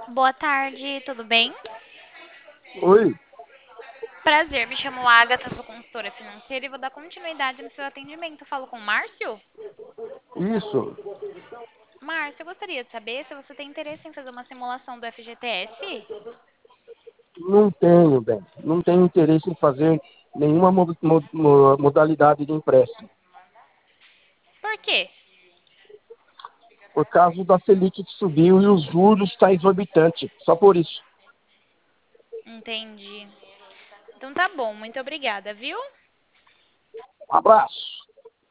Boa tarde, tudo bem? Oi, Prazer, me chamo Agatha, sou consultora financeira e vou dar continuidade no seu atendimento. Falo com o Márcio? isso. Márcio, eu gostaria de saber se você tem interesse em fazer uma simulação do FGTS? Não tenho, bem. Não tenho interesse em fazer nenhuma modalidade de empréstimo. Por quê? Por causa da Selic que subiu e os juros está exorbitante. Só por isso. Entendi. Então tá bom, muito obrigada, viu? Abraço.